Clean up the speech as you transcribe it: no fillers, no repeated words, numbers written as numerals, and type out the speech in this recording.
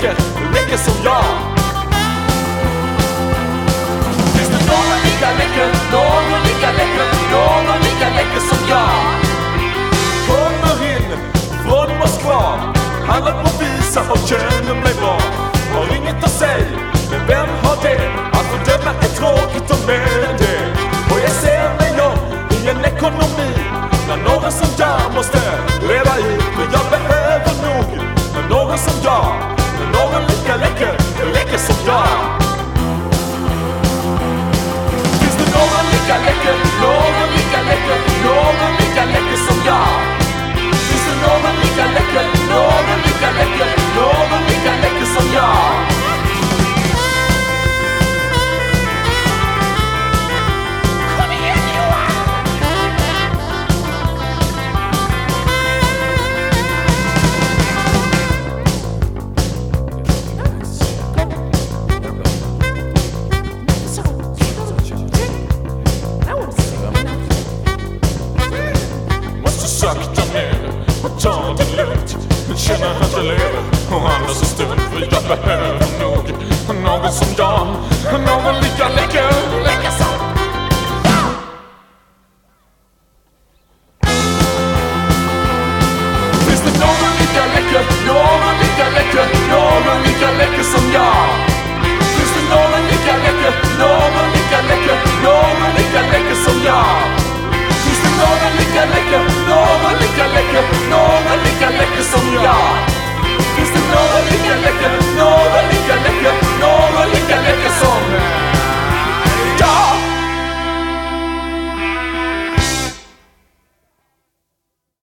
läcker som jag? Finns det någon lika läcker, någon lika läcker, någon lika läcker som jag? Kommer in från Moskva, handlar på visa och känner mig bra. Har inget att säga, men vem har det? Att fördöma är tråkigt och med det. Och jag ser mig om i en ekonomi när någon som jag måste leva i. Men jag behöver nog någon som jag, någon lika läcker, läcker som jag. Finns det någon lika läcker, någon lika läcker, någon lika läcker som jag? Finns det någon lika läcker, någon lika läcker, någon lika läcker som jag? Sakta ner och ta det lugnt. Känner att jag lever och andas en stund. För jag behöver nog någon som jag, någon lika läcker, läcker som. Finns det någon lika läcker, någon lika läcker, någon lika läcker som jag? Finns det någon lika läcker, någon lika läcker, någon lika läcker som jag? Någon lika läcker, någon lika läcker, någon lika läcker som jag.